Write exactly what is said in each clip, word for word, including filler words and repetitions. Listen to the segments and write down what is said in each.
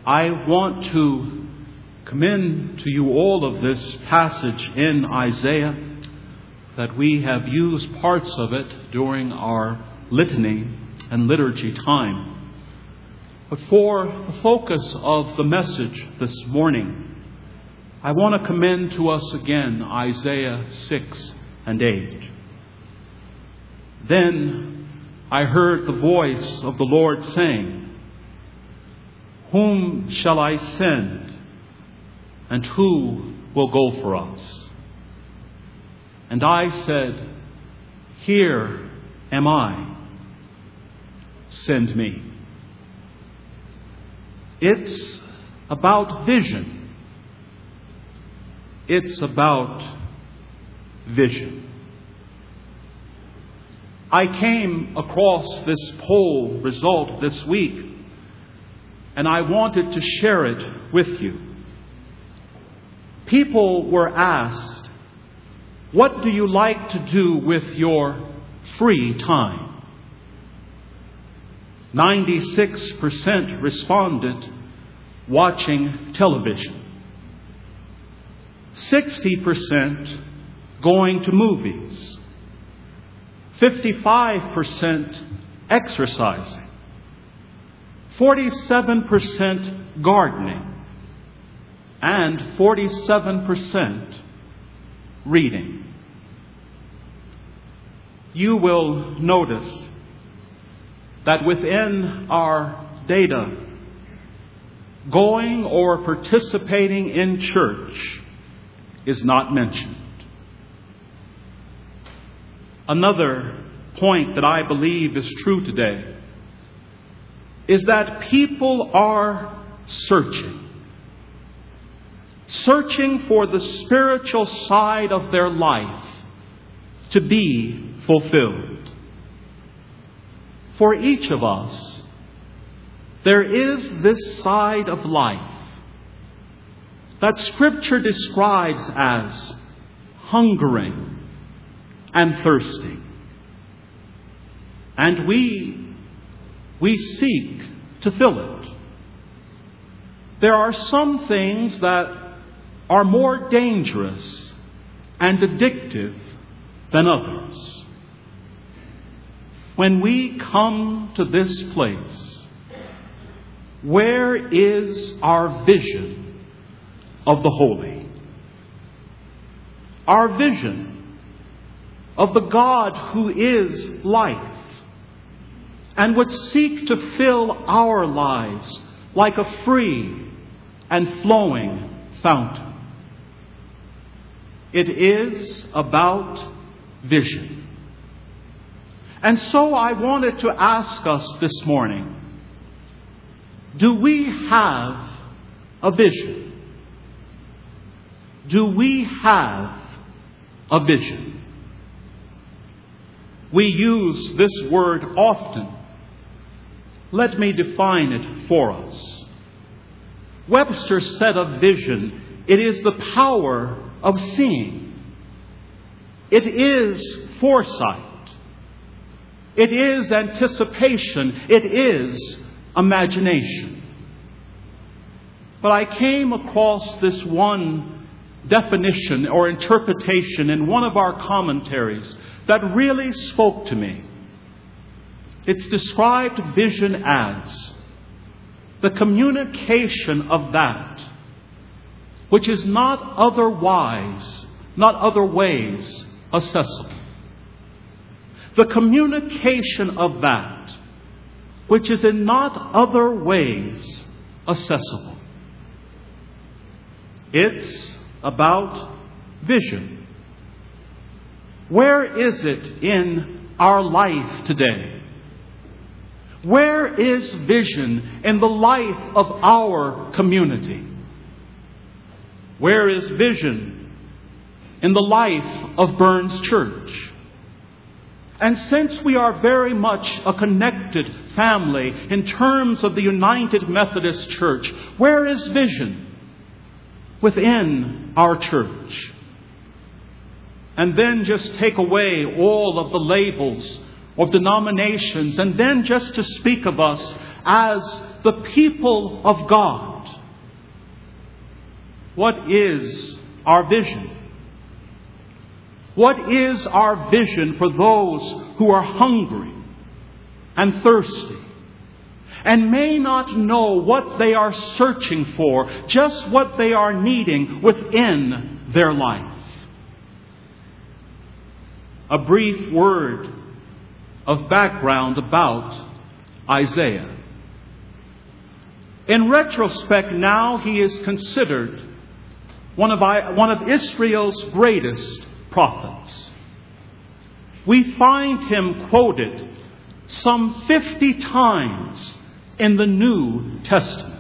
I want to commend to you all of this passage in Isaiah, that we have used parts of it during our litany and liturgy time. But for the focus of the message this morning, I want to commend to us again Isaiah six and eight. Then I heard the voice of the Lord saying, "Whom shall I send, and who will go for us?" And I said, "Here am I, send me." It's about vision. It's about vision. I came across this poll result this week, and I wanted to share it with you. People were asked, what do you like to do with your free time? ninety-six percent responded watching television. sixty percent going to movies. fifty-five percent exercising. forty-seven percent gardening. And forty-seven percent reading. You will notice that within our data, going or participating in church is not mentioned. Another point that I believe is true today is that people are searching. Searching for the spiritual side of their life to be fulfilled. For each of us, there is this side of life that Scripture describes as hungering and thirsting. And we, we seek to fill it. There are some things that are more dangerous and addictive than others. When we come to this place, where is our vision of the holy? Our vision of the God who is life and would seek to fill our lives like a free and flowing fountain. It is about vision. And so I wanted to ask us this morning, do we have a vision? Do we have a vision? We use this word often. Let me define it for us. Webster said of vision, it is the power of seeing. It is foresight. It is anticipation. It is imagination. But I came across this one definition or interpretation in one of our commentaries that really spoke to me. It's described vision as the communication of that which is not otherwise, not other ways accessible. The communication of that which is in not other ways accessible. It's about vision. Where is it in our life today? Where is vision in the life of our community? Where is vision in the life of Burns Church? And since we are very much a connected family in terms of the United Methodist Church, where is vision within our church? And then just take away all of the labels of denominations, and then just to speak of us as the people of God. What is our vision? What is our vision for those who are hungry and thirsty and may not know what they are searching for, just what they are needing within their life? A brief word of background about Isaiah. In retrospect, now he is considered one of, one of Israel's greatest prophets. We find him quoted some fifty times in the New Testament.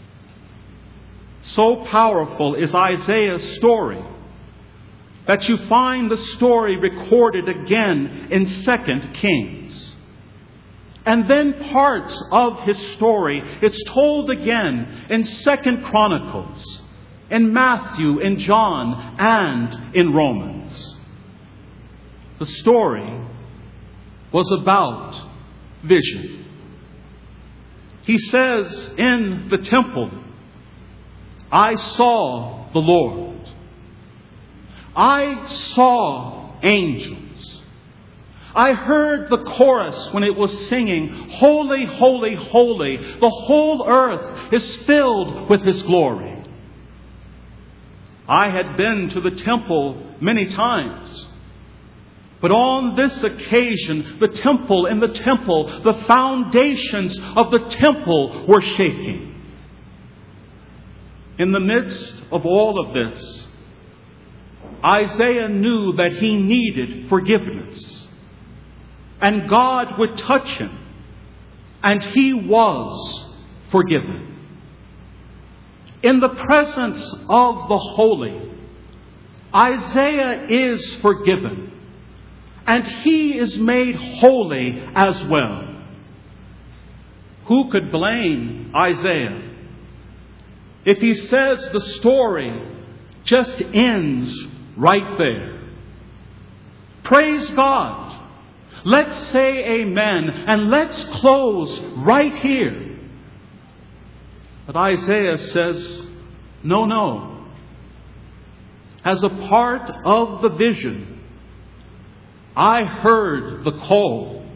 So powerful is Isaiah's story that you find the story recorded again in Second Kings. And then parts of his story, it's told again in Second Chronicles, in Matthew, in John, and in Romans. The story was about vision. He says in the temple, I saw the Lord. I saw angels. I heard the chorus when it was singing, Holy, holy, holy. The whole earth is filled with His glory. I had been to the temple many times. But on this occasion, the temple, in the temple, the foundations of the temple were shaking. In the midst of all of this, Isaiah knew that he needed forgiveness. And God would touch him. And he was forgiven. In the presence of the holy, Isaiah is forgiven. And he is made holy as well. Who could blame Isaiah if he says the story just ends right there? Praise God. Let's say amen and let's close right here. But Isaiah says, no, no. As a part of the vision, I heard the call.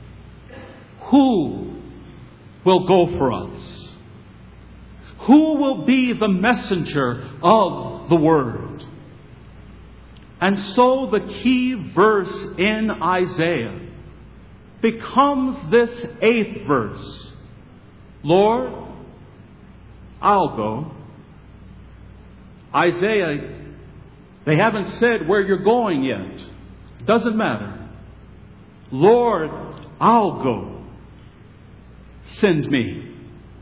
Who will go for us? Who will be the messenger of the word? And so the key verse in Isaiah becomes this eighth verse. Lord, I'll go. Isaiah, they haven't said where you're going yet. Doesn't matter. Lord, I'll go. Send me.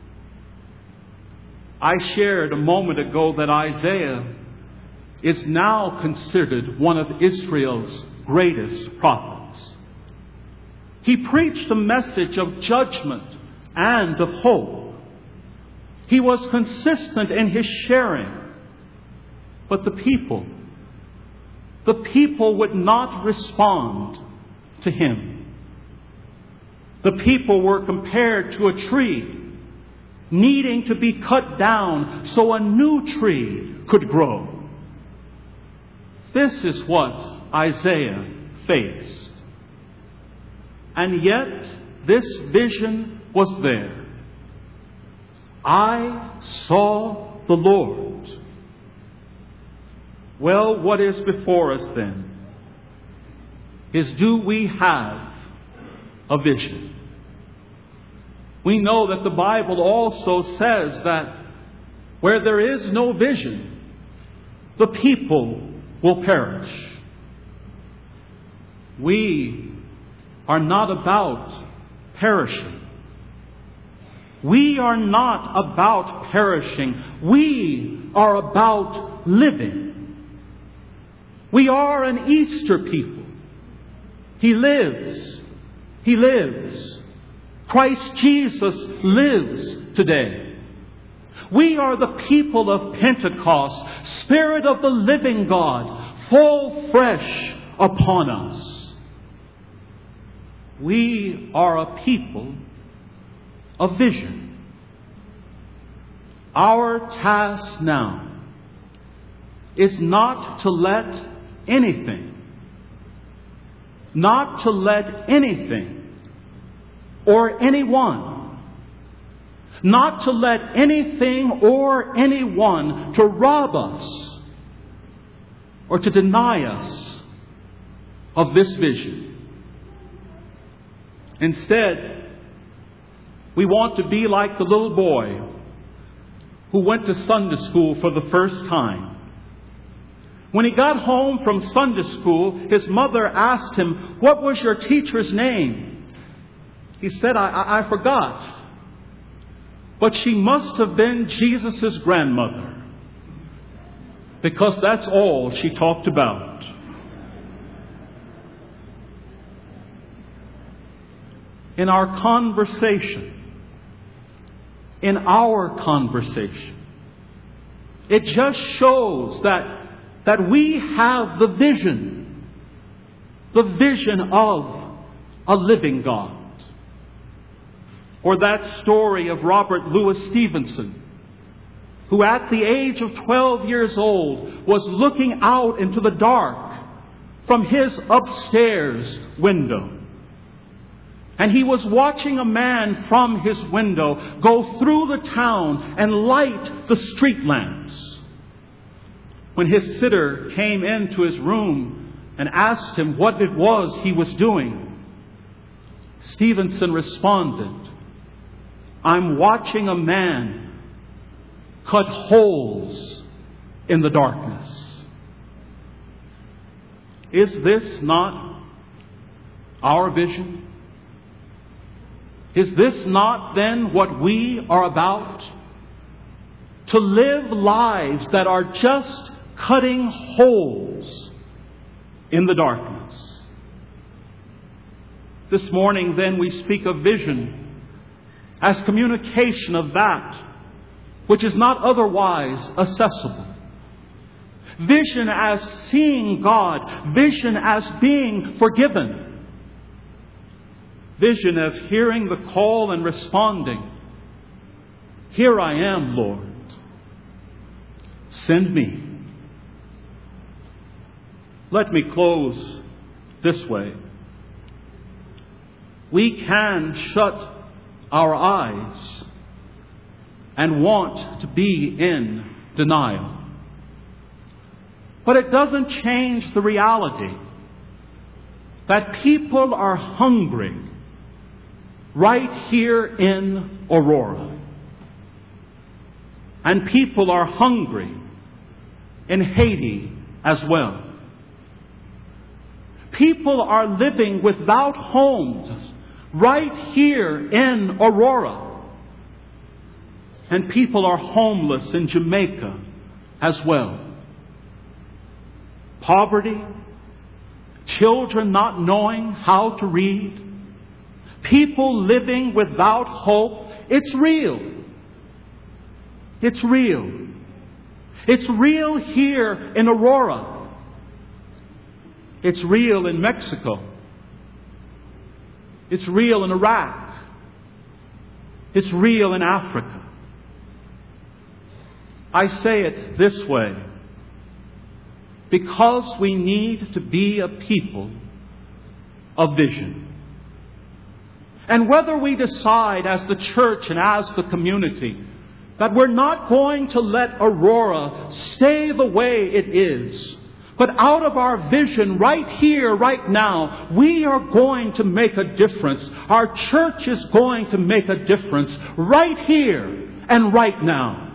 I shared a moment ago that Isaiah is now considered one of Israel's greatest prophets. He preached a message of judgment and of hope. He was consistent in his sharing. But the people, the people would not respond to him. The people were compared to a tree needing to be cut down so a new tree could grow. This is what Isaiah faced. And yet, this vision was there. I saw the Lord. Well, what is before us then is, do we have a vision? We know that the Bible also says that where there is no vision, the people will perish. We are not about perishing. We are not about perishing. We are about living. We are an Easter people. He lives. He lives. Christ Jesus lives today. We are the people of Pentecost, Spirit of the living God, fall fresh upon us. We are a people of vision. Our task now is not to let anything, not to let anything or anyone, not to let anything or anyone to rob us or to deny us of this vision. Instead, we want to be like the little boy who went to Sunday school for the first time. When he got home from Sunday school, his mother asked him, "What was your teacher's name?" He said, I, I, I forgot. But she must have been Jesus' grandmother, because that's all she talked about. In our conversation, in our conversation, it just shows that, that we have the vision, the vision of a living God. Or that story of Robert Louis Stevenson, who at the age of twelve years old was looking out into the dark from his upstairs window. And he was watching a man from his window go through the town and light the street lamps. When his sitter came into his room and asked him what it was he was doing, Stevenson responded, "I'm watching a man cut holes in the darkness." Is this not our vision? Is this not then what we are about? To live lives that are just cutting holes in the darkness. This morning then we speak of vision as communication of that which is not otherwise accessible. Vision as seeing God. Vision as being forgiven. Vision as hearing the call and responding, "Here I am, Lord. Send me." Let me close this way. We can shut our eyes and want to be in denial. But it doesn't change the reality that people are hungry right here in Aurora. And people are hungry in Haiti as well. People are living without homes right here in Aurora. And people are homeless in Jamaica as well. Poverty, children not knowing how to read, people living without hope. It's real. It's real. It's real here in Aurora. It's real in Mexico. It's real in Iraq. It's real in Africa. I say it this way because we need to be a people of vision. And whether we decide as the church and as the community that we're not going to let Aurora stay the way it is, but out of our vision right here, right now, we are going to make a difference. Our church is going to make a difference right here and right now.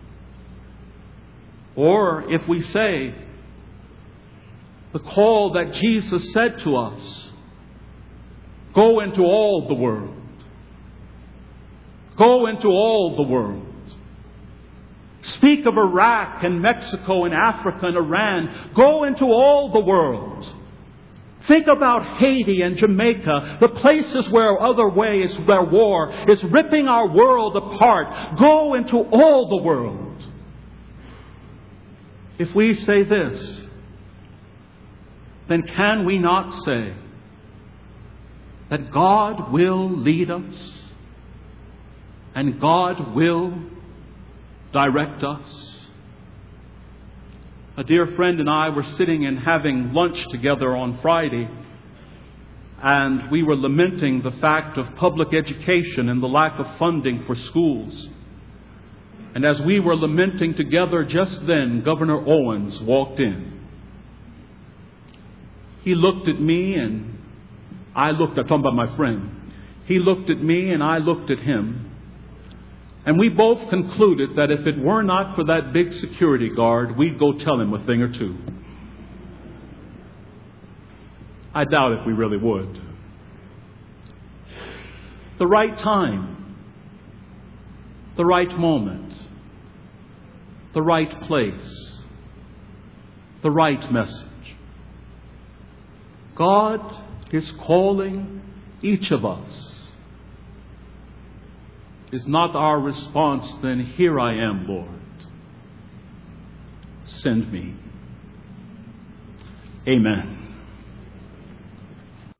Or if we say the call that Jesus said to us, go into all the world. Go into all the world. Speak of Iraq and Mexico and Africa and Iran. Go into all the world. Think about Haiti and Jamaica, the places where other ways, where war is ripping our world apart. Go into all the world. If we say this, then can we not say that God will lead us and God will direct us? A dear friend and I were sitting and having lunch together on Friday, and we were lamenting the fact of public education and the lack of funding for schools. And as we were lamenting together, just then Governor Owens walked in. He looked at me and I looked, I'm talking about my friend. He looked at me and I looked at him. And we both concluded that if it were not for that big security guard, we'd go tell him a thing or two. I doubt if we really would. The right time, the right moment, the right place, the right message. God is calling each of us. Is not our response then, "Here I am, Lord. Send me." Amen.